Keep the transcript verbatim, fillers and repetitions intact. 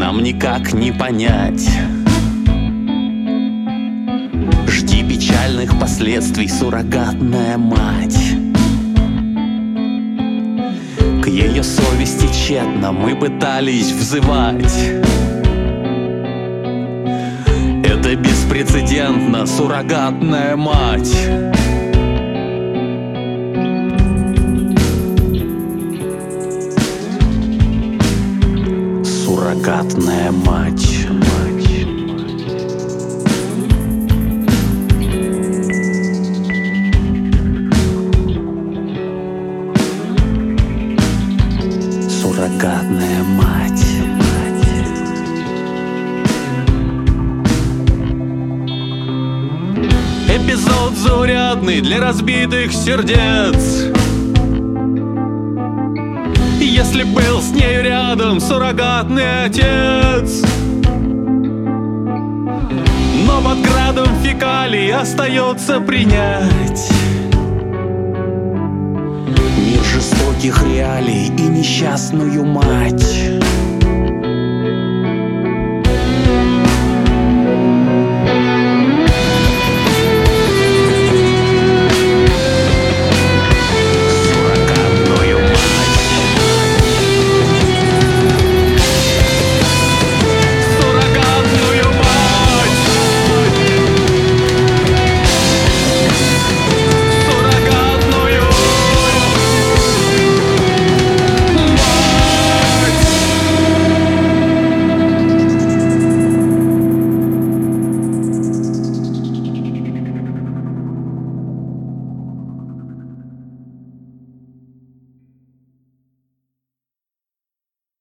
нам никак не понять. Жди печальных последствий, суррогатная мать. К ее совести тщетно мы пытались взывать. Это беспрецедентно, суррогатная мать. Суррогатная мать. Суррогатная мать. Эпизод заурядный для разбитых сердец. Если был с нею рядом суррогатный отец, но под градом фекалий остается принять мир жестоких реалий и несчастную мать.